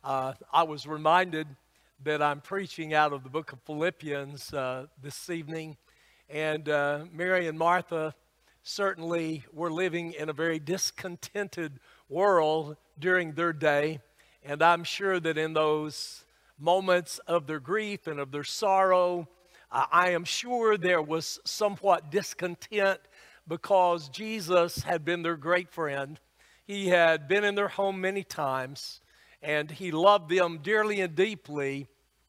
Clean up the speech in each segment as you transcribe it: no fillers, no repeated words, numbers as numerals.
I was reminded that I'm preaching out of the book of Philippians this evening. And Mary and Martha certainly were living in a very discontented world during their day. And I'm sure that in those moments of their grief and of their sorrow, I am sure there was somewhat discontent because Jesus had been their great friend. He had been in their home many times, and he loved them dearly and deeply.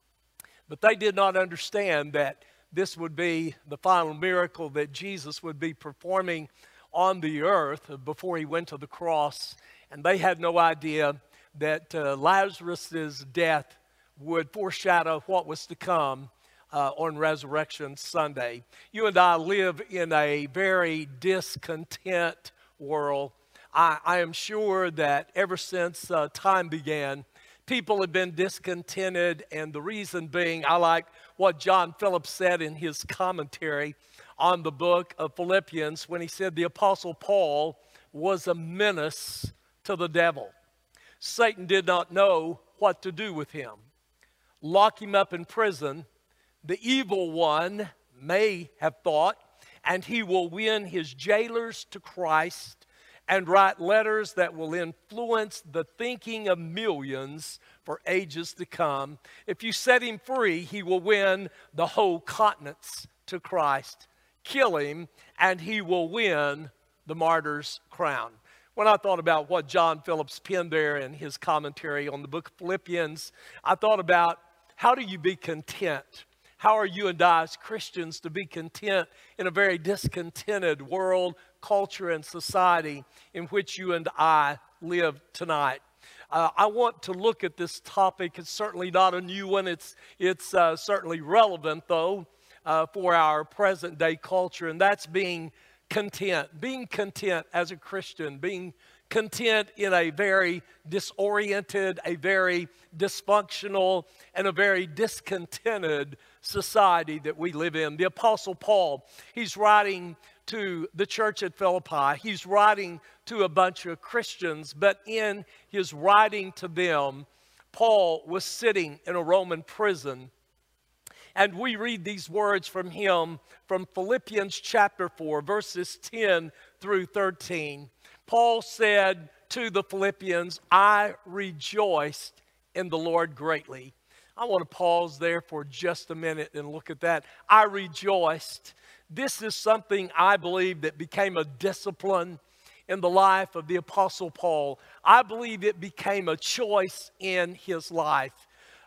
But they did not understand that this would be the final miracle that Jesus would be performing on the earth before he went to the cross. And they had no idea that Lazarus' death would foreshadow what was to come on Resurrection Sunday. You and I live in a very discontent world. I am sure that ever since time began, people have been discontented, and the reason being, I like what John Phillips said in his commentary on the book of Philippians when he said the Apostle Paul was a menace to the devil. Satan did not know what to do with him. Lock him up in prison, the evil one may have thought, and he will win his jailers to Christ and write letters that will influence the thinking of millions for ages to come. If you set him free, he will win the whole continents to Christ. Kill him, and he will win the martyr's crown. When I thought about what John Phillips penned there in his commentary on the book of Philippians, I thought about how do you be content? How are you and I as Christians to be content in a very discontented world, culture, and society in which you and I live tonight? I want to look at this topic. It's certainly not a new one. It's certainly relevant, though, for our present day culture, and that's being content. Being content as a Christian, being content in a very disoriented, a very dysfunctional, and a very discontented society that we live in. The Apostle Paul, he's writing to the church at Philippi. He's writing to a bunch of Christians, but in his writing to them, Paul was sitting in a Roman prison. And we read these words from him from Philippians chapter 4, verses 10 through 13. Paul said to the Philippians, I rejoiced in the Lord greatly. I want to pause there for just a minute and look at that. I rejoiced. This is something I believe that became a discipline in the life of the Apostle Paul. I believe it became a choice in his life.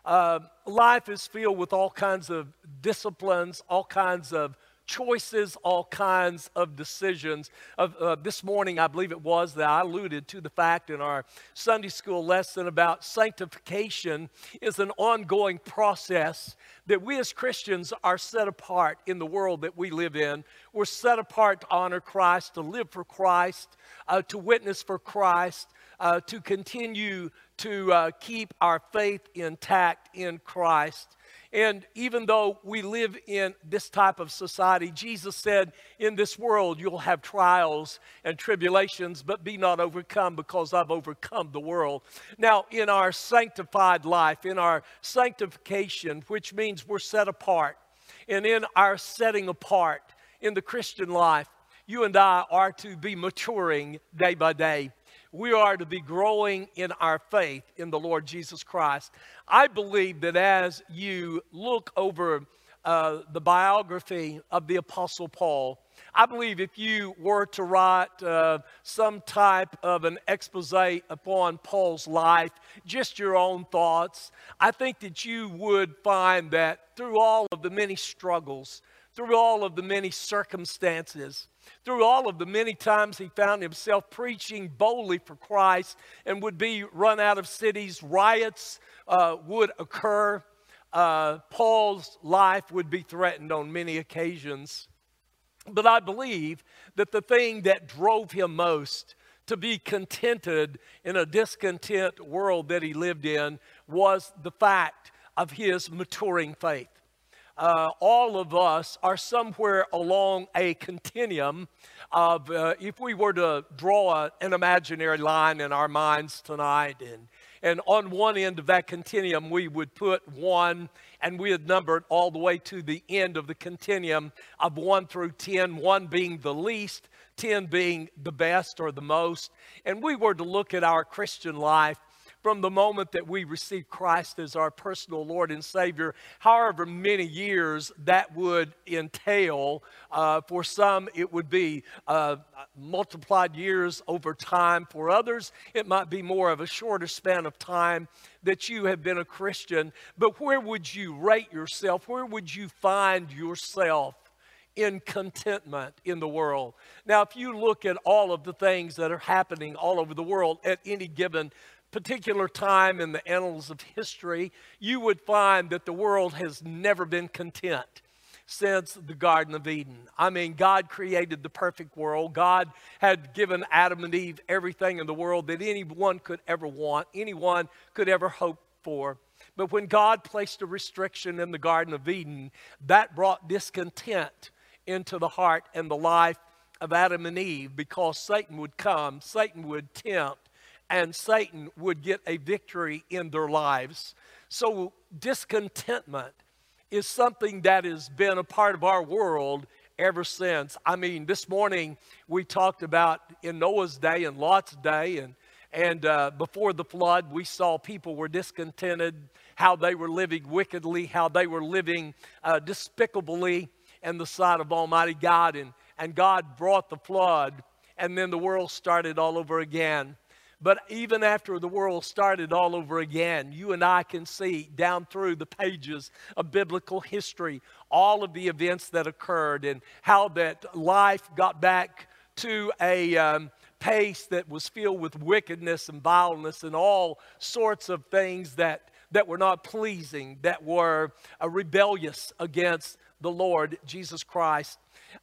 Life is filled with all kinds of disciplines, all kinds of choices, all kinds of decisions. This morning, I believe it was, that I alluded to the fact in our Sunday school lesson about sanctification is an ongoing process that we as Christians are set apart in the world that we live in. We're set apart to honor Christ, to live for Christ, to witness for Christ, to continue to keep our faith intact in Christ. And even though we live in this type of society, Jesus said, in this world you'll have trials and tribulations, but be not overcome because I've overcome the world. Now, in our sanctified life, in our sanctification, which means we're set apart, and in our setting apart in the Christian life, you and I are to be maturing day by day. We are to be growing in our faith in the Lord Jesus Christ. I believe that as you look over the biography of the Apostle Paul, I believe if you were to write some type of an expose upon Paul's life, just your own thoughts, I think that you would find that through all of the many struggles, through all of the many circumstances, through all of the many times he found himself preaching boldly for Christ and would be run out of cities, riots would occur. Paul's life would be threatened on many occasions. But I believe that the thing that drove him most to be contented in a discontent world that he lived in was the fact of his maturing faith. All of us are somewhere along a continuum of, if we were to draw an imaginary line in our minds tonight And on one end of that continuum, we would put 1, and we had numbered all the way to the end of the continuum of 1 through 10, 1 being the least, 10 being the best or the most. And we were to look at our Christian life from the moment that we received Christ as our personal Lord and Savior, however many years that would entail. For some, it would be multiplied years over time. For others, it might be more of a shorter span of time that you have been a Christian. But where would you rate yourself? Where would you find yourself in contentment in the world? Now, if you look at all of the things that are happening all over the world at any given particular time in the annals of history, you would find that the world has never been content since the Garden of Eden. I mean, God created the perfect world. God had given Adam and Eve everything in the world that anyone could ever want, anyone could ever hope for. But when God placed a restriction in the Garden of Eden, that brought discontent into the heart and the life of Adam and Eve, because Satan would come, Satan would tempt, and Satan would get a victory in their lives. So discontentment is something that has been a part of our world ever since. I mean, this morning we talked about in Noah's day and Lot's day, and before the flood, we saw people were discontented, how they were living wickedly, how they were living despicably in the sight of Almighty God. And God brought the flood, and then the world started all over again. But even after the world started all over again, you and I can see down through the pages of biblical history all of the events that occurred and how that life got back to a pace that was filled with wickedness and vileness and all sorts of things that were not pleasing, that were rebellious against the Lord Jesus Christ.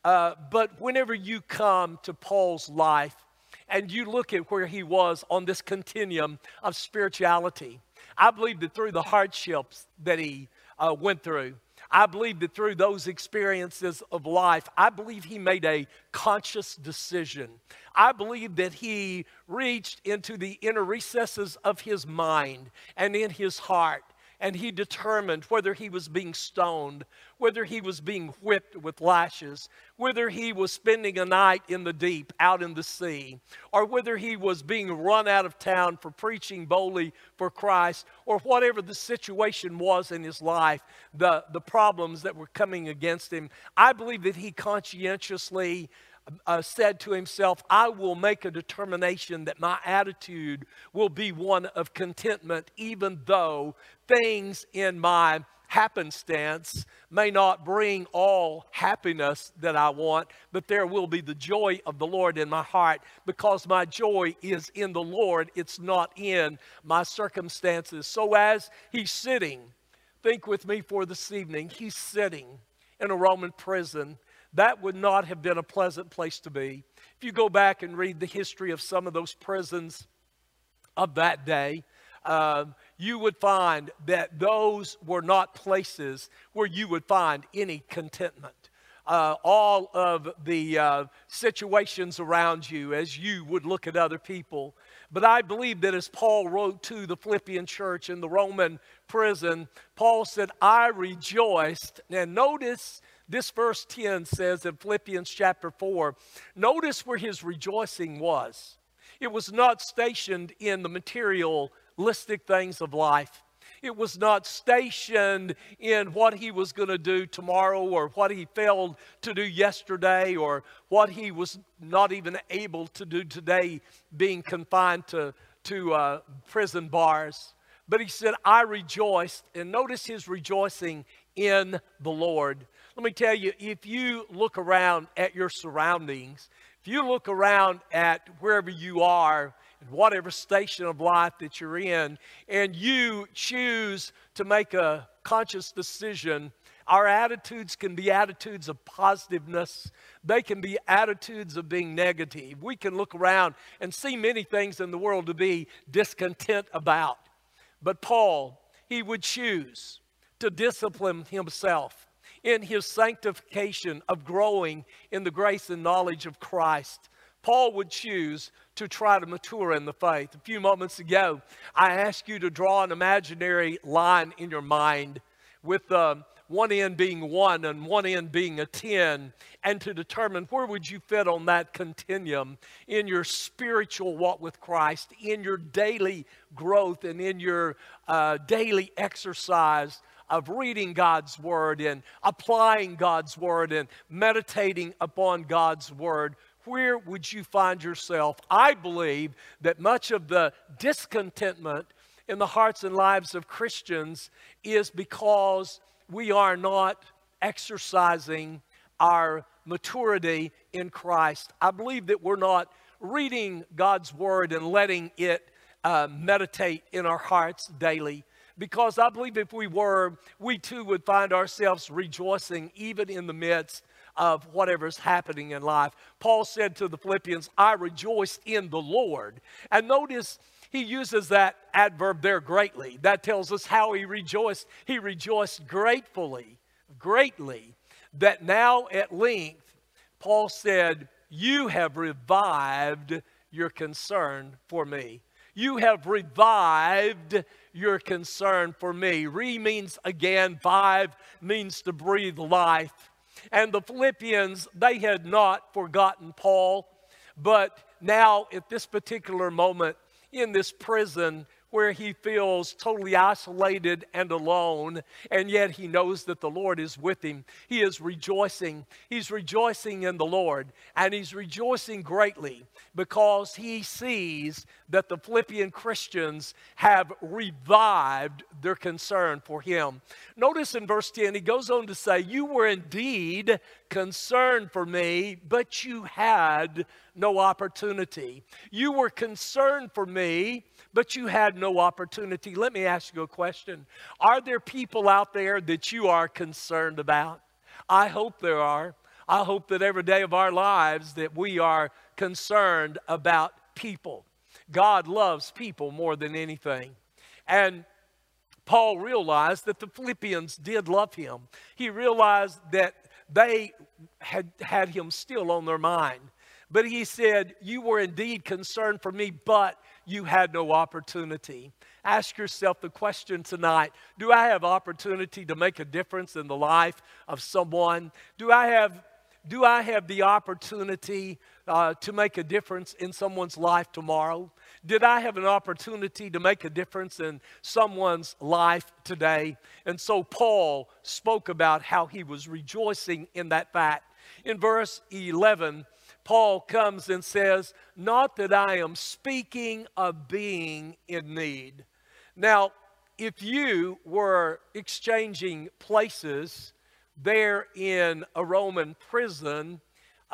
But whenever you come to Paul's life, and you look at where he was on this continuum of spirituality, I believe that through the hardships that he went through, I believe that through those experiences of life, I believe he made a conscious decision. I believe that he reached into the inner recesses of his mind and in his heart, and he determined whether he was being stoned, whether he was being whipped with lashes, whether he was spending a night in the deep, out in the sea, or whether he was being run out of town for preaching boldly for Christ, or whatever the situation was in his life, the problems that were coming against him. I believe that he conscientiously said to himself, I will make a determination that my attitude will be one of contentment, even though things in my happenstance may not bring all happiness that I want, but there will be the joy of the Lord in my heart, because my joy is in the Lord. It's not in my circumstances. So as he's sitting, think with me for this evening, he's sitting in a Roman prison. That would not have been a pleasant place to be. If you go back and read the history of some of those prisons of that day, you would find that those were not places where you would find any contentment. All of the situations around you as you would look at other people. But I believe that as Paul wrote to the Philippian church in the Roman prison, Paul said, I rejoiced. And notice this verse 10 says in Philippians chapter 4, notice where his rejoicing was. It was not stationed in the materialistic things of life. It was not stationed in what he was going to do tomorrow, or what he failed to do yesterday, or what he was not even able to do today, being confined to prison bars. But he said, I rejoiced. And notice his rejoicing in the Lord. Let me tell you, if you look around at your surroundings, if you look around at wherever you are, in whatever station of life that you're in, and you choose to make a conscious decision, our attitudes can be attitudes of positiveness. They can be attitudes of being negative. We can look around and see many things in the world to be discontent about. But Paul, he would choose to discipline himself in his sanctification of growing in the grace and knowledge of Christ. Paul would choose to try to mature in the faith. A few moments ago, I asked you to draw an imaginary line in your mind with one end being 1 and one end being a 10, and to determine where would you fit on that continuum in your spiritual walk with Christ, in your daily growth, and in your daily exercise of reading God's Word and applying God's Word and meditating upon God's Word. Where would you find yourself? I believe that much of the discontentment in the hearts and lives of Christians is because we are not exercising our maturity in Christ. I believe that we're not reading God's Word and letting it meditate in our hearts daily. Because I believe if we were, we too would find ourselves rejoicing even in the midst of whatever's happening in life. Paul said to the Philippians, I rejoiced in the Lord. And notice he uses that adverb there, greatly. That tells us how he rejoiced. He rejoiced greatly, that now at length, Paul said, you have revived your concern for me. You have revived your concern for me. Means again, vive means to breathe life. And the Philippians, they had not forgotten Paul, but now at this particular moment in this prison where he feels totally isolated and alone, and yet he knows that the Lord is with him. He is rejoicing. He's rejoicing in the Lord, and he's rejoicing greatly because he sees that the Philippian Christians have revived their concern for him. Notice in verse 10, he goes on to say, you were indeed concerned for me, but you had no opportunity. You were concerned for me, but you had no opportunity. Let me ask you a question. Are there people out there that you are concerned about? I hope there are. I hope that every day of our lives that we are concerned about people. God loves people more than anything. And Paul realized that the Philippians did love him. He realized that they had him still on their mind. But he said, you were indeed concerned for me, but you had no opportunity. Ask yourself the question tonight, do I have opportunity to make a difference in the life of someone? Do I have the opportunity to make a difference in someone's life tomorrow? Did I have an opportunity to make a difference in someone's life today? And so Paul spoke about how he was rejoicing in that fact. In verse 11, Paul comes and says, not that I am speaking of being in need. Now, if you were exchanging places there in a Roman prison,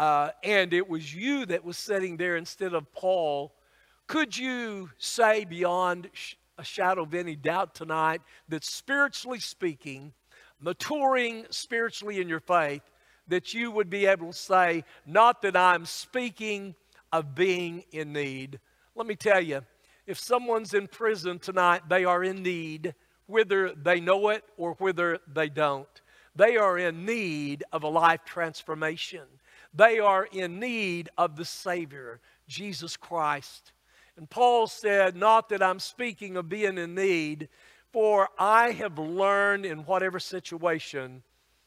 and it was you that was sitting there instead of Paul, could you say beyond a shadow of any doubt tonight that spiritually speaking, maturing spiritually in your faith, that you would be able to say, not that I'm speaking of being in need. Let me tell you, if someone's in prison tonight, they are in need, whether they know it or whether they don't. They are in need of a life transformation. They are in need of the Savior, Jesus Christ. And Paul said, not that I'm speaking of being in need, for I have learned in whatever situation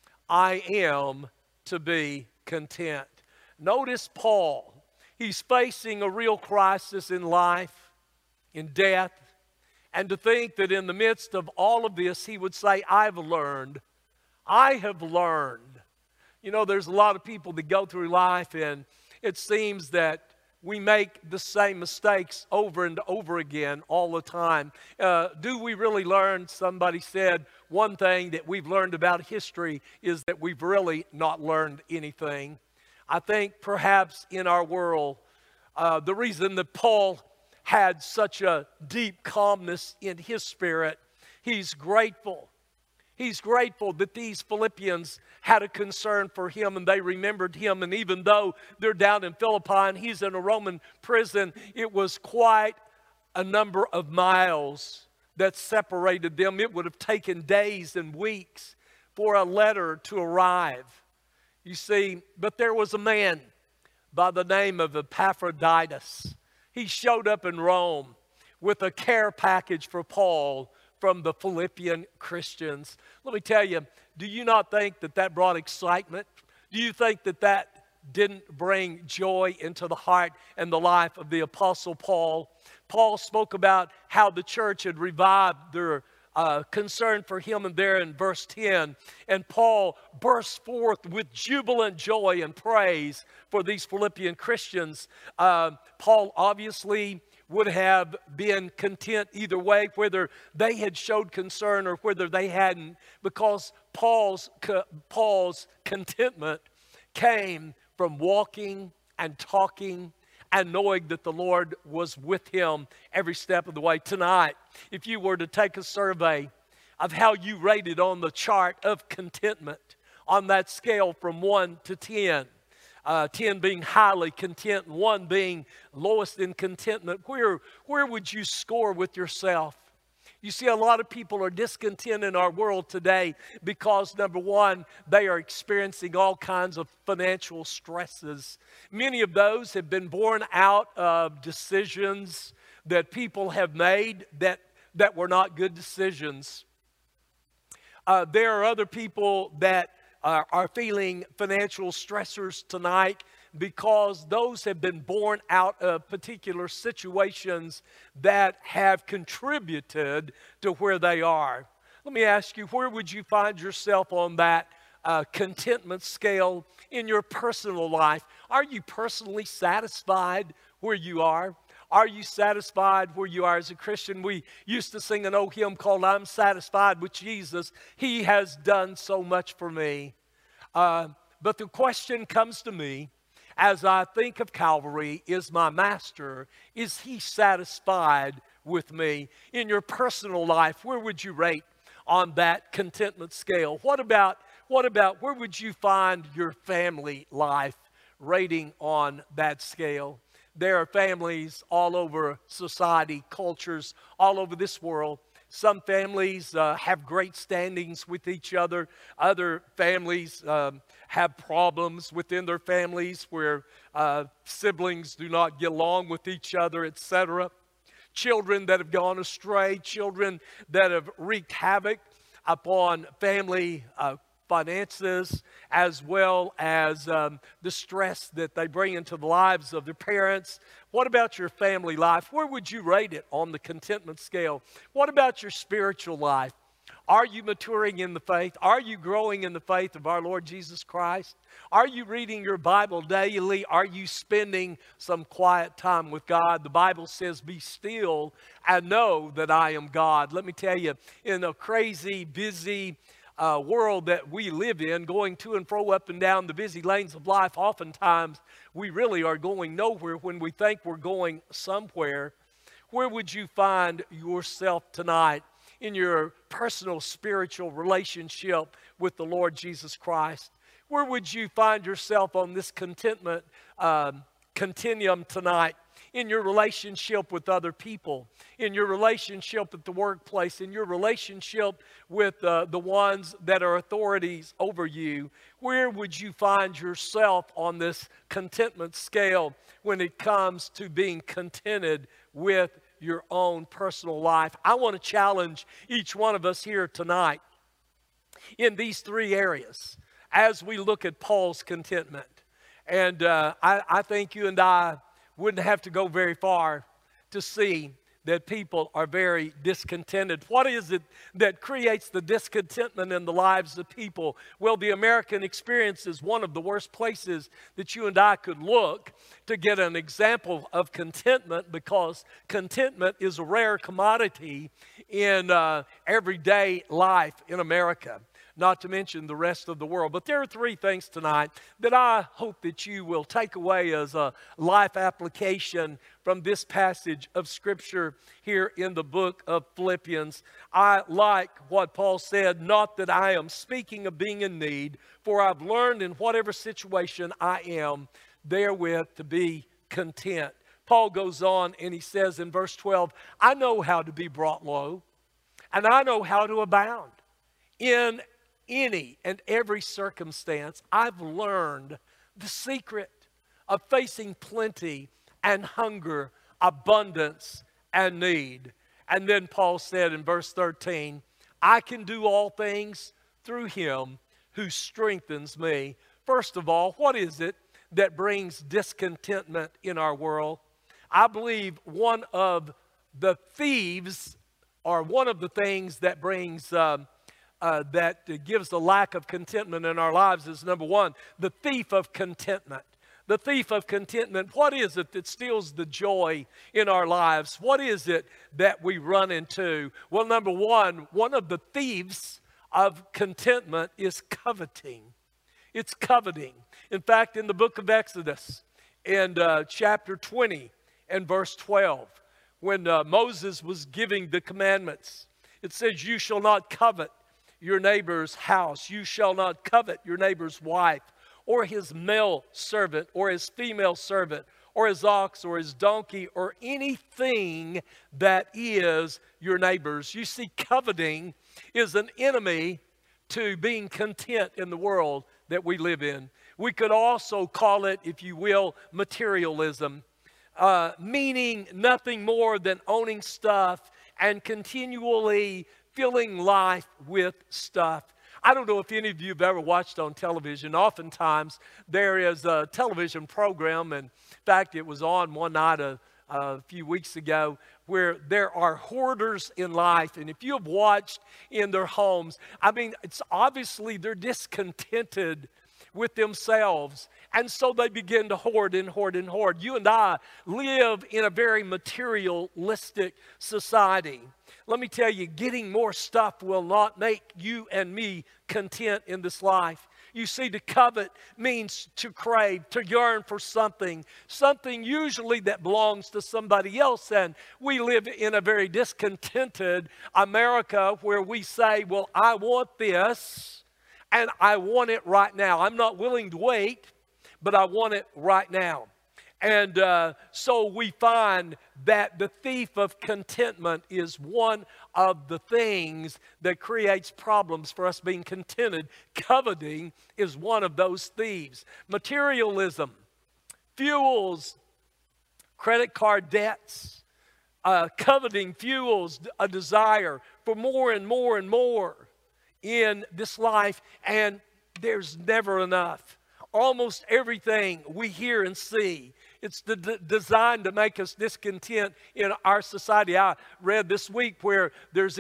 I am to be content. Notice Paul. He's facing a real crisis in life, in death. And to think that in the midst of all of this, he would say, I have learned. You know, there's a lot of people that go through life and it seems that we make the same mistakes over and over again all the time. Do we really learn? Somebody said one thing that we've learned about history is that we've really not learned anything. I think perhaps in our world, the reason that Paul had such a deep calmness in his spirit, he's grateful. He's grateful that these Philippians had a concern for him and they remembered him. And even though they're down in Philippi and he's in a Roman prison, it was quite a number of miles that separated them. It would have taken days and weeks for a letter to arrive. You see, but there was a man by the name of Epaphroditus. He showed up in Rome with a care package for Paul from the Philippian Christians. Let me tell you, do you not think that that brought excitement? Do you think that that didn't bring joy into the heart and the life of the Apostle Paul? Paul spoke about how the church had revived their concern for him, and there in verse 10, and Paul burst forth with jubilant joy and praise for these Philippian Christians. Paul obviously would have been content either way, whether they had showed concern or whether they hadn't, because Paul's contentment came from walking and talking and knowing that the Lord was with him every step of the way. Tonight, if you were to take a survey of how you rated on the chart of contentment, on that scale from 1 to 10, 10 being highly content, and 1 being lowest in contentment, where would you score with yourself? You see, a lot of people are discontent in our world today because, number one, they are experiencing all kinds of financial stresses. Many of those have been born out of decisions that people have made that were not good decisions. There are other people that are feeling financial stressors tonight because those have been born out of particular situations that have contributed to where they are. Let me ask you, where would you find yourself on that contentment scale in your personal life? Are you personally satisfied where you are? Are you satisfied where you are as a Christian? We used to sing an old hymn called "I'm Satisfied with Jesus. He has done so much for me." But the question comes to me as I think of Calvary, is my master, is he satisfied with me? In your personal life, where would you rate on that contentment scale? What about where would you find your family life rating on that scale? There are families all over society, cultures all over this world. Some families have great standings with each other. Other families have problems within their families where siblings do not get along with each other, etc. Children that have gone astray, children that have wreaked havoc upon family finances, as well as the stress that they bring into the lives of their parents. What about your family life? Where would you rate it on the contentment scale? What about your spiritual life? Are you maturing in the faith? Are you growing in the faith of our Lord Jesus Christ? Are you reading your Bible daily? Are you spending some quiet time with God? The Bible says, "Be still and know that I am God." Let me tell you, in a crazy, busy world that we live in, going to and fro up and down the busy lanes of life, oftentimes we really are going nowhere when we think we're going somewhere. Where would you find yourself tonight in your personal spiritual relationship with the Lord Jesus Christ? Where would you find yourself on this contentment continuum tonight? In your relationship with other people, in your relationship at the workplace, in your relationship with the ones that are authorities over you, where would you find yourself on this contentment scale when it comes to being contented with your own personal life? I want to challenge each one of us here tonight in these 3 areas as we look at Paul's contentment. And I think you and I wouldn't have to go very far to see that people are very discontented. What is it that creates the discontentment in the lives of people? Well, the American experience is one of the worst places that you and I could look to get an example of contentment, because contentment is a rare commodity in everyday life in America, not to mention the rest of the world. But there are 3 things tonight that I hope that you will take away as a life application from this passage of Scripture here in the book of Philippians. I like what Paul said, "Not that I am speaking of being in need, for I've learned in whatever situation I am, therewith to be content." Paul goes on and he says in verse 12, "I know how to be brought low, and I know how to abound. In any and every circumstance, I've learned the secret of facing plenty and hunger, abundance and need. And then Paul said in verse 13, I can do all things through him who strengthens me. First of all, what is it that brings discontentment in our world? I believe one of the thieves, or one of the things that brings that gives a lack of contentment in our lives is, number one, the thief of contentment. The thief of contentment. What is it that steals the joy in our lives? What is it that we run into? Well, number one of the thieves of contentment is coveting. It's coveting. In fact, in the book of Exodus, in chapter 20 and verse 12, when Moses was giving the commandments, it says, you shall not covet your neighbor's house. You shall not covet your neighbor's wife, or his male servant, or his female servant, or his ox, or his donkey, or anything that is your neighbor's. You see, coveting is an enemy to being content in the world that we live in. We could also call it, if you will, materialism, meaning nothing more than owning stuff and continually filling life with stuff. I don't know if any of you have ever watched on television. Oftentimes, there is a television program, and in fact, it was on one night a few weeks ago, where there are hoarders in life. And if you have watched in their homes, I mean, it's obviously they're discontented with themselves. And so they begin to hoard and hoard and hoard. You and I live in a very materialistic society. Let me tell you, getting more stuff will not make you and me content in this life. You see, to covet means to crave, to yearn for something usually that belongs to somebody else. And we live in a very discontented America where we say, well, I want this and I want it right now. I'm not willing to wait, but I want it right now. And so we find that the thief of contentment is one of the things that creates problems for us being contented. Coveting is one of those thieves. Materialism fuels credit card debts. Coveting fuels a desire for more and more and more in this life, and there's never enough. Almost everything we hear and see, it's designed to make us discontent in our society. I read this week where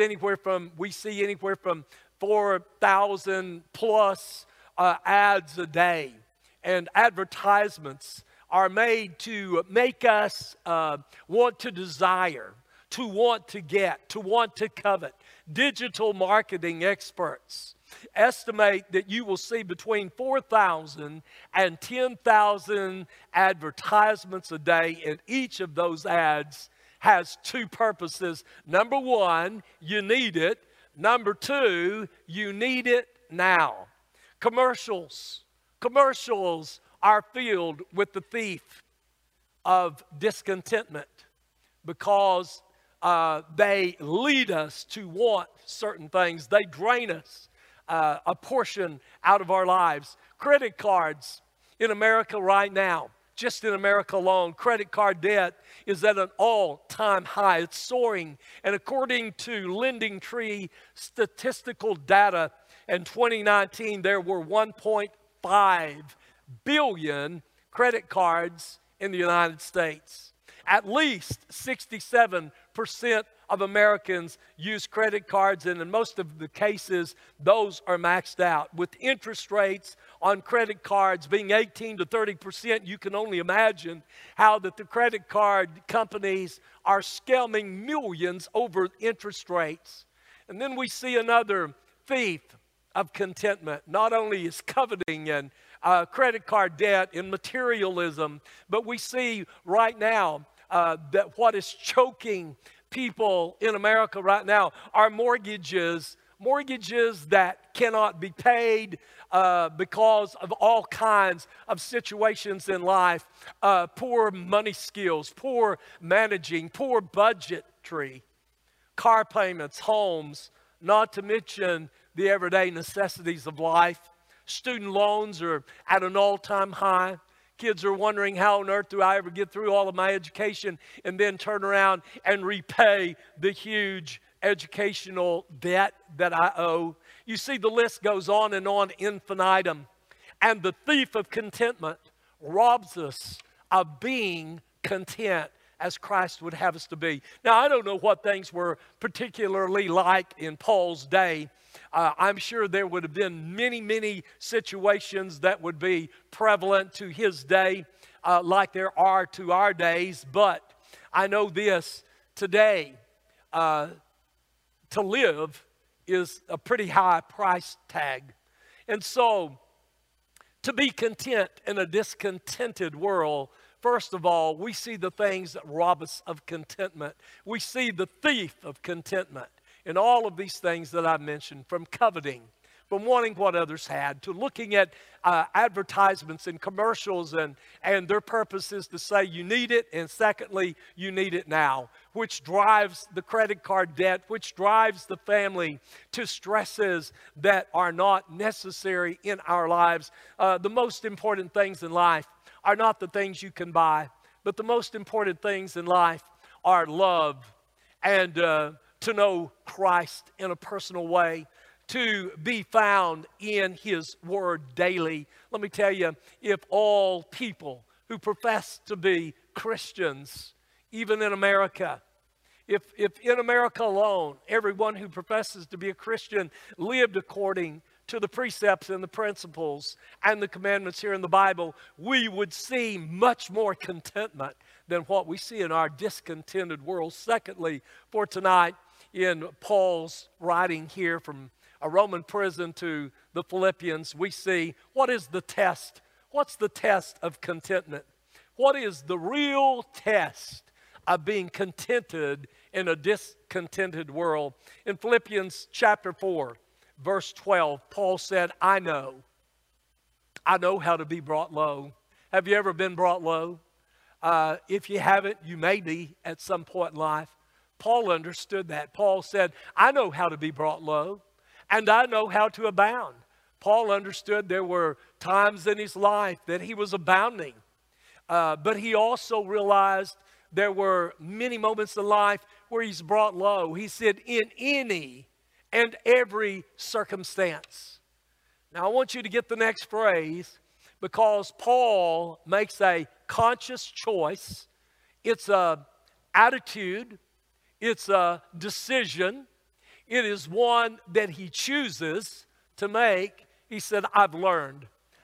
we see anywhere from 4,000 plus ads a day. And advertisements are made to make us want to desire, to want to get, to want to covet. Digital marketing experts estimate that you will see between 4,000 and 10,000 advertisements a day, and each of those ads has two purposes. Number one, you need it. Number two, you need it now. Commercials are filled with the thief of discontentment because they lead us to want certain things. They drain us a portion out of our lives. Credit cards in America right now, just in America alone, credit card debt is at an all-time high. It's soaring. And according to LendingTree statistical data, in 2019, there were 1.5 billion credit cards in the United States. At least 67% of Americans use credit cards, and in most of the cases, those are maxed out. With interest rates on credit cards being 18 to 30%, you can only imagine how that the credit card companies are scamming millions over interest rates. And then we see another thief of contentment. Not only is coveting and credit card debt and materialism, but we see right now that what is choking people in America right now are mortgages that cannot be paid because of all kinds of situations in life. Poor money skills, poor managing, poor budgetry, car payments, homes, not to mention the everyday necessities of life. Student loans are at an all-time high. Kids are wondering, how on earth do I ever get through all of my education and then turn around and repay the huge educational debt that I owe? You see, the list goes on infinitum. And the thief of contentment robs us of being content as Christ would have us to be. Now, I don't know what things were particularly like in Paul's day. I'm sure there would have been many, many situations that would be prevalent to his day, like there are to our days. But I know this, today, to live is a pretty high price tag. And so, to be content in a discontented world, first of all, we see the things that rob us of contentment. We see the thief of contentment in all of these things that I mentioned, from coveting, from wanting what others had, to looking at advertisements and commercials, and their purpose is to say you need it, and secondly, you need it now, which drives the credit card debt, which drives the family to stresses that are not necessary in our lives. The most important things in life are not the things you can buy, but the most important things in life are love and to know Christ in a personal way, to be found in His Word daily. Let me tell you, if all people who profess to be Christians, even in America, if in America alone, everyone who professes to be a Christian lived according to the precepts and the principles and the commandments here in the Bible, we would see much more contentment than what we see in our discontented world. Secondly, for tonight, in Paul's writing here from a Roman prison to the Philippians, we see what is the test. What's the test of contentment? What is the real test of being contented in a discontented world? In Philippians chapter 4, verse 12, Paul said, I know how to be brought low. Have you ever been brought low? If you haven't, you may be at some point in life. Paul understood that. Paul said, I know how to be brought low, and I know how to abound. Paul understood there were times in his life that he was abounding, but he also realized there were many moments in life where he's brought low. He said, in any and every circumstance. Now, I want you to get the next phrase, because Paul makes a conscious choice. It's an attitude. It's a decision. It is one that he chooses to make. He said, I've learned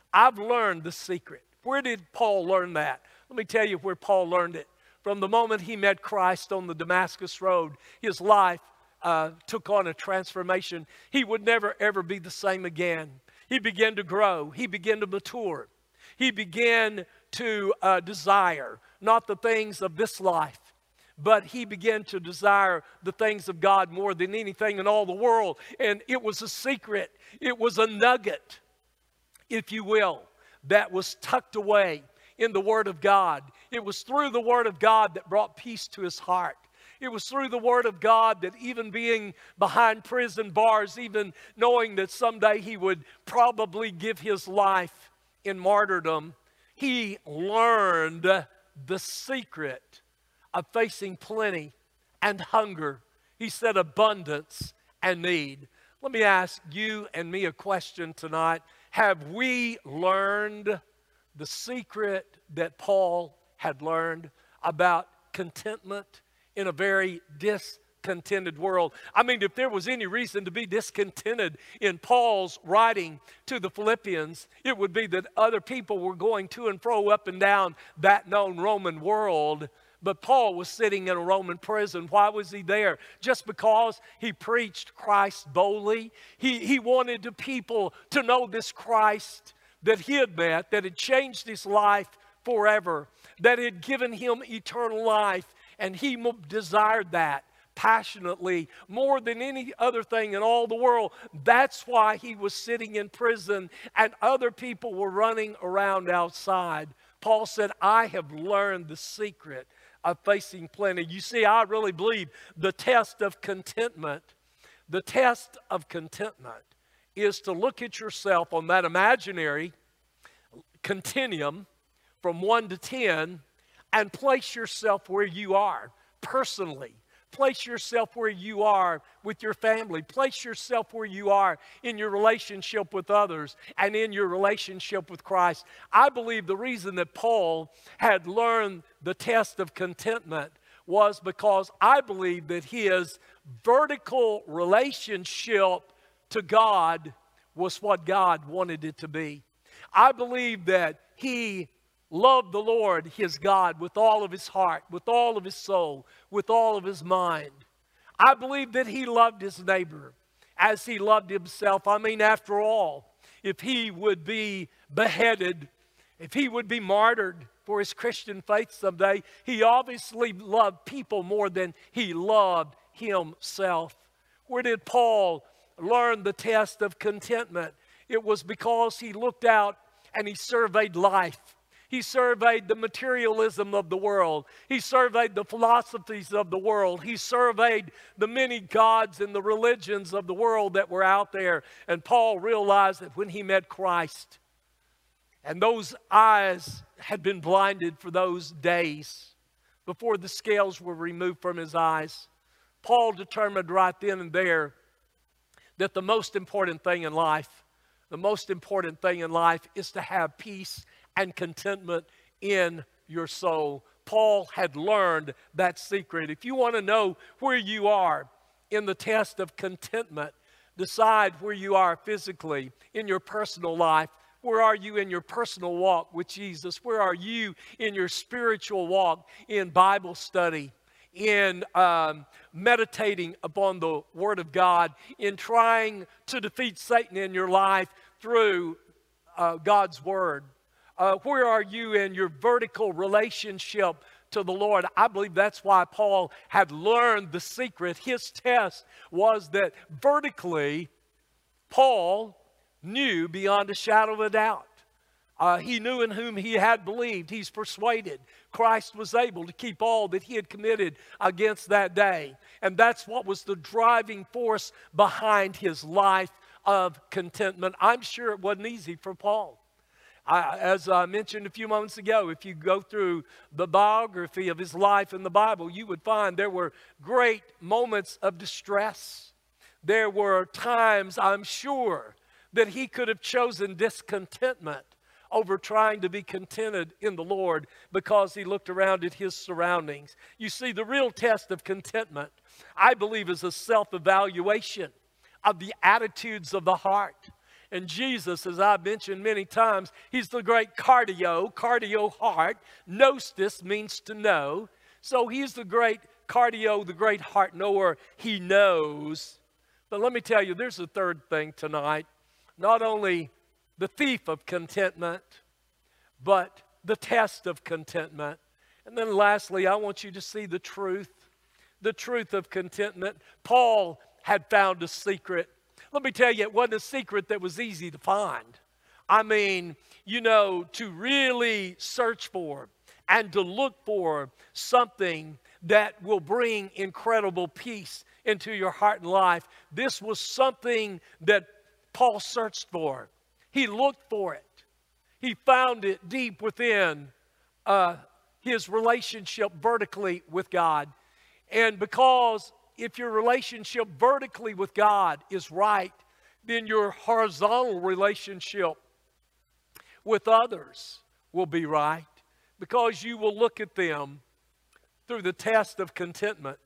the secret. Where did Paul learn that? Let me tell you where Paul learned it. From the moment he met Christ on the Damascus Road, his life took on a transformation. He would never, ever be the same again. He began to grow. He began to mature. He began to desire not the things of this life, but he began to desire the things of God more than anything in all the world. And it was a secret. It was a nugget, if you will, that was tucked away in the Word of God. It was through the Word of God that brought peace to his heart. It was through the Word of God that, even being behind prison bars, even knowing that someday he would probably give his life in martyrdom, he learned the secret of facing plenty and hunger. He said abundance and need. Let me ask you and me a question tonight. Have we learned the secret that Paul had learned about contentment in a very discontented world? I mean, if there was any reason to be discontented in Paul's writing to the Philippians, it would be that other people were going to and fro up and down that known Roman world. But Paul was sitting in a Roman prison. Why was he there? Just because he preached Christ boldly? He wanted the people to know this Christ that he had met, that had changed his life forever, that had given him eternal life. And he desired that passionately more than any other thing in all the world. That's why he was sitting in prison and other people were running around outside. Paul said, I have learned the secret of facing plenty. You see, I really believe the test of contentment is to look at yourself on that imaginary continuum from 1 to 10 and place yourself where you are personally. Place yourself where you are with your family. Place yourself where you are in your relationship with others and in your relationship with Christ. I believe the reason that Paul had learned the test of contentment was because I believe that his vertical relationship to God was what God wanted it to be. I believe that he loved the Lord, his God, with all of his heart, with all of his soul, with all of his mind. I believe that he loved his neighbor as he loved himself. I mean, after all, if he would be beheaded, if he would be martyred for his Christian faith someday, he obviously loved people more than he loved himself. Where did Paul learn the test of contentment? It was because he looked out and he surveyed life. He surveyed the materialism of the world. He surveyed the philosophies of the world. He surveyed the many gods and the religions of the world that were out there. And Paul realized that when he met Christ, and those eyes had been blinded for those days before the scales were removed from his eyes, Paul determined right then and there that the most important thing in life is to have peace and contentment in your soul. Paul had learned that secret. If you want to know where you are in the test of contentment, decide where you are physically in your personal life. Where are you in your personal walk with Jesus? Where are you in your spiritual walk in Bible study, in meditating upon the Word of God, in trying to defeat Satan in your life through God's Word? Where are you in your vertical relationship to the Lord? I believe that's why Paul had learned the secret. His test was that vertically, Paul knew beyond a shadow of a doubt. He knew in whom he had believed. He's persuaded Christ was able to keep all that he had committed against that day. And that's what was the driving force behind his life of contentment. I'm sure it wasn't easy for Paul. As I mentioned a few moments ago, if you go through the biography of his life in the Bible, you would find there were great moments of distress. There were times, I'm sure, that he could have chosen discontentment over trying to be contented in the Lord because he looked around at his surroundings. You see, the real test of contentment, I believe, is a self-evaluation of the attitudes of the heart. And Jesus, as I've mentioned many times, he's the great cardio heart. Gnostis means to know. So he's the great cardio, the great heart knower. He knows. But let me tell you, there's a third thing tonight. Not only the thief of contentment, but the test of contentment. And then lastly, I want you to see the truth of contentment. Paul had found a secret. Let me tell you, it wasn't a secret that was easy to find. I mean, you know, to really search for and to look for something that will bring incredible peace into your heart and life. This was something that Paul searched for. He looked for it. He found it deep within his relationship vertically with God. And because if your relationship vertically with God is right, then your horizontal relationship with others will be right, because you will look at them through the test of contentment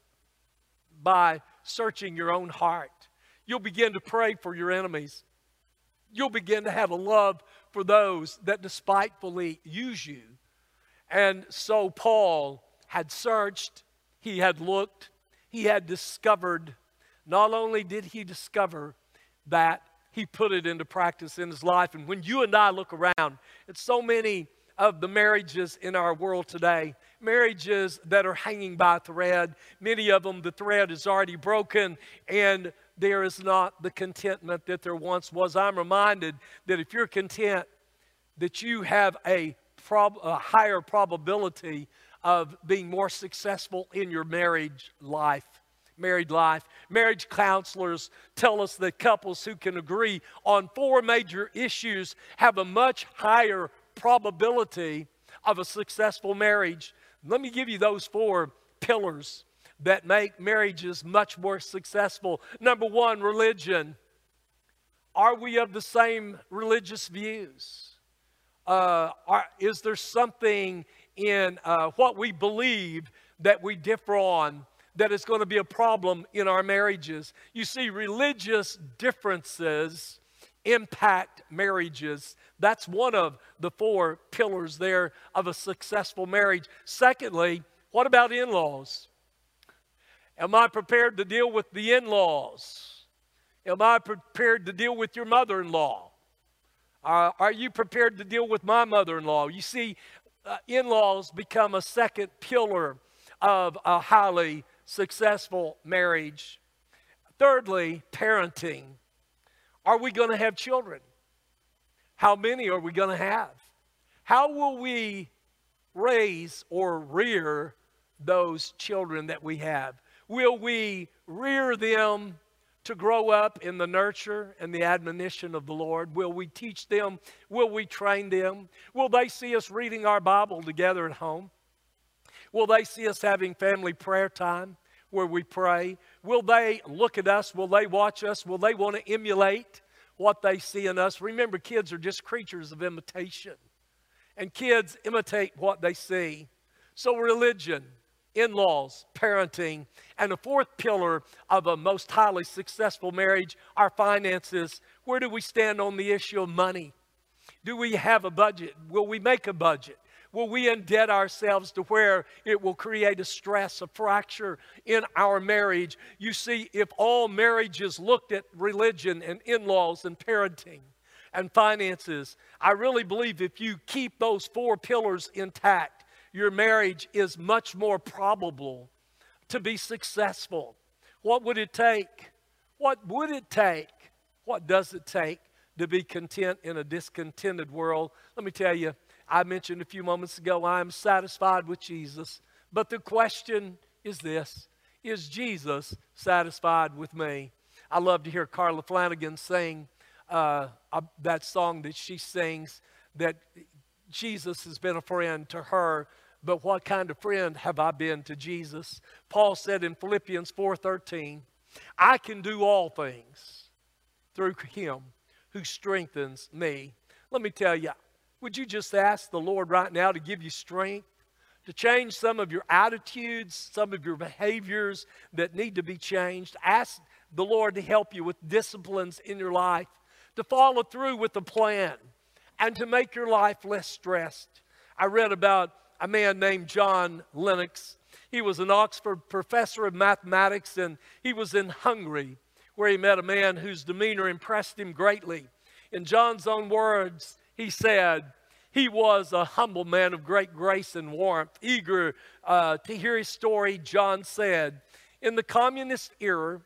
by searching your own heart. You'll begin to pray for your enemies. You'll begin to have a love for those that despitefully use you. And so Paul had searched, he had looked, he had discovered. Not only did he discover that, he put it into practice in his life. And when you and I look around at so many of the marriages in our world today, marriages that are hanging by a thread, many of them the thread is already broken and there is not the contentment that there once was. I'm reminded that if you're content, that you have a higher probability of being more successful in your married life. Marriage counselors tell us that couples who can agree on 4 major issues have a much higher probability of a successful marriage. Let me give you those 4 pillars that make marriages much more successful. Number 1, religion. Are we of the same religious views? Is there something in what we believe that we differ on that is going to be a problem in our marriages? You see, religious differences impact marriages. That's one of the 4 pillars there of a successful marriage. Secondly, what about in-laws? Am I prepared to deal with the in-laws? Am I prepared to deal with your mother-in-law? Are you prepared to deal with my mother-in-law? You see, in-laws become a second pillar of a highly successful marriage. Thirdly, parenting. Are we going to have children? How many are we going to have? How will we raise or rear those children that we have? Will we rear them to grow up in the nurture and the admonition of the Lord? Will we teach them? Will we train them? Will they see us reading our Bible together at home? Will they see us having family prayer time where we pray? Will they look at us? Will they watch us? Will they want to emulate what they see in us? Remember, kids are just creatures of imitation. And kids imitate what they see. So religion, in-laws, parenting, and the 4th pillar of a most highly successful marriage, our finances. Where do we stand on the issue of money? Do we have a budget? Will we make a budget? Will we indebt ourselves to where it will create a stress, a fracture in our marriage? You see, if all marriages looked at religion and in-laws and parenting and finances, I really believe if you keep those 4 pillars intact, your marriage is much more probable to be successful. What would it take? What would it take? What does it take to be content in a discontented world? Let me tell you, I mentioned a few moments ago, I am satisfied with Jesus. But the question is this: is Jesus satisfied with me? I love to hear Carla Flanagan sing that song that she sings, that Jesus has been a friend to her, but what kind of friend have I been to Jesus? Paul said in Philippians 4:13, I can do all things through Him who strengthens me. Let me tell you, would you just ask the Lord right now to give you strength, to change some of your attitudes, some of your behaviors that need to be changed? Ask the Lord to help you with disciplines in your life, to follow through with the plan, and to make your life less stressed. I read about a man named John Lennox. He was an Oxford professor of mathematics, and he was in Hungary, where he met a man whose demeanor impressed him greatly. In John's own words, he said, he was a humble man of great grace and warmth. Eager to hear his story, John said, in the communist era,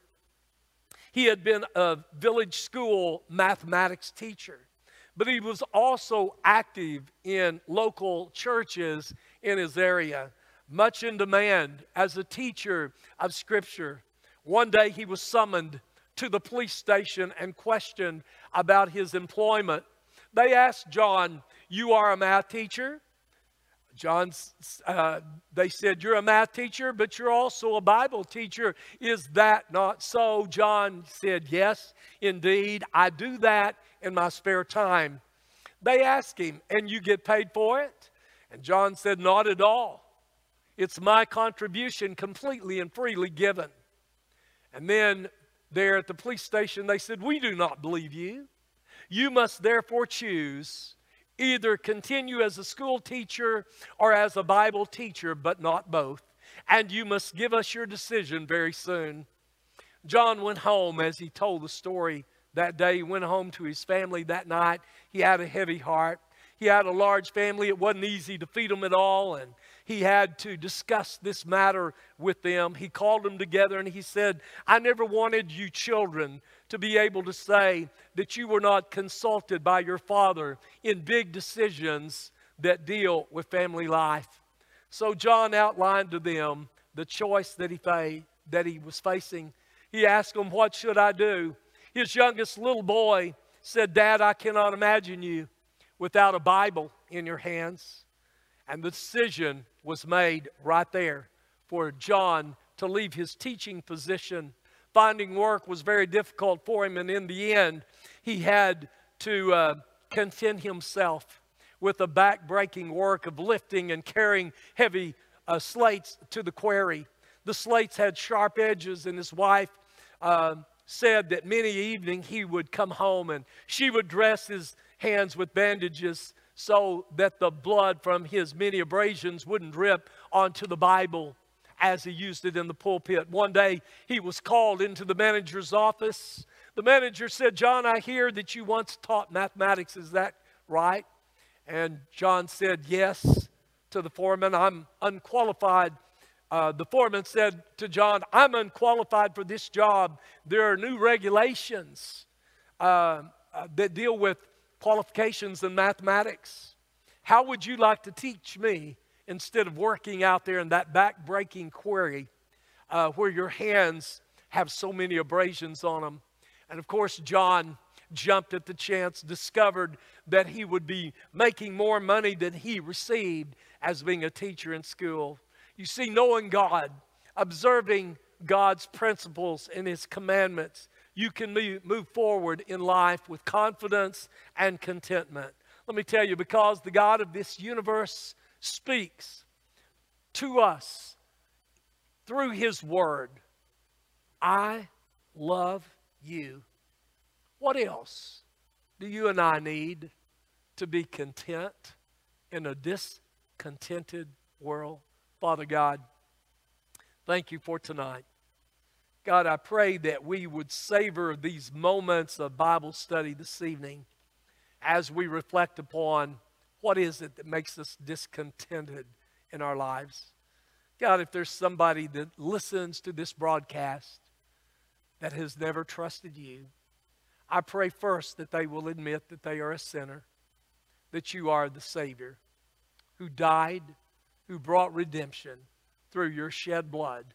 he had been a village school mathematics teacher, but he was also active in local churches in his area, much in demand as a teacher of Scripture. One day he was summoned to the police station and questioned about his employment. They asked John, you are a math teacher? They said, you're a math teacher, but you're also a Bible teacher. Is that not so? John said, yes, indeed. I do that in my spare time. They asked him, and you get paid for it? And John said, not at all. It's my contribution, completely and freely given. And then there at the police station, they said, we do not believe you. You must therefore choose either continue as a school teacher or as a Bible teacher, but not both. And you must give us your decision very soon. John went home as he told the story that day. He went home to his family that night. He had a heavy heart. He had a large family. It wasn't easy to feed them at all, and he had to discuss this matter with them. He called them together and he said, I never wanted you children to be able to say that you were not consulted by your father in big decisions that deal with family life. So John outlined to them the choice that he was facing. He asked them, what should I do? His youngest little boy said, Dad, I cannot imagine you without a Bible in your hands. And the decision was made right there for John to leave his teaching position. Finding work was very difficult for him, and in the end, he had to content himself with the back-breaking work of lifting and carrying heavy slates to the quarry. The slates had sharp edges, and his wife said that many evening he would come home and she would dress his hands with bandages so that the blood from his many abrasions wouldn't drip onto the Bible as he used it in the pulpit. One day he was called into the manager's office. The manager said, "John, I hear that you once taught mathematics. Is that right?" And John said yes to the foreman. "I'm unqualified." The foreman said to John, "I'm unqualified for this job. There are new regulations that deal with qualifications in mathematics. How would you like to teach me instead of working out there in that back-breaking quarry where your hands have so many abrasions on them?" And of course, John jumped at the chance, discovered that he would be making more money than he received as being a teacher in school. You see, knowing God, observing God's principles and His commandments, you can move forward in life with confidence and contentment. Let me tell you, because the God of this universe speaks to us through His Word, I love you. What else do you and I need to be content in a discontented world? Father God, thank you for tonight. God, I pray that we would savor these moments of Bible study this evening as we reflect upon what is it that makes us discontented in our lives. God, if there's somebody that listens to this broadcast that has never trusted you, I pray first that they will admit that they are a sinner, that you are the Savior who died, who brought redemption through your shed blood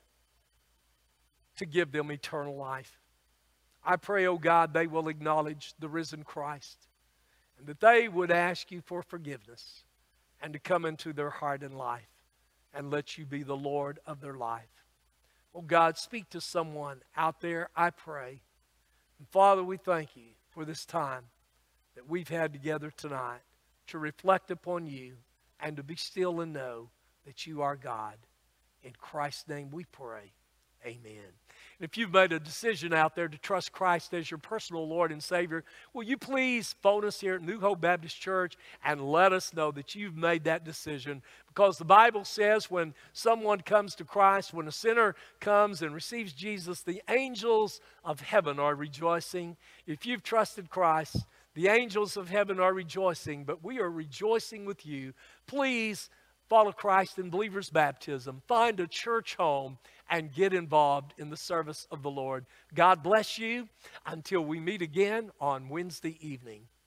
to give them eternal life. I pray, oh God, they will acknowledge the risen Christ and that they would ask you for forgiveness and to come into their heart and life and let you be the Lord of their life. Oh God, speak to someone out there, I pray. And Father, we thank you for this time that we've had together tonight to reflect upon you and to be still and know that you are God. In Christ's name we pray. Amen. And if you've made a decision out there to trust Christ as your personal Lord and Savior, will you please phone us here at New Hope Baptist Church and let us know that you've made that decision? Because the Bible says when someone comes to Christ, when a sinner comes and receives Jesus, the angels of heaven are rejoicing. If you've trusted Christ, the angels of heaven are rejoicing, but we are rejoicing with you. Please follow Christ in believer's baptism. Find a church home and get involved in the service of the Lord. God bless you until we meet again on Wednesday evening.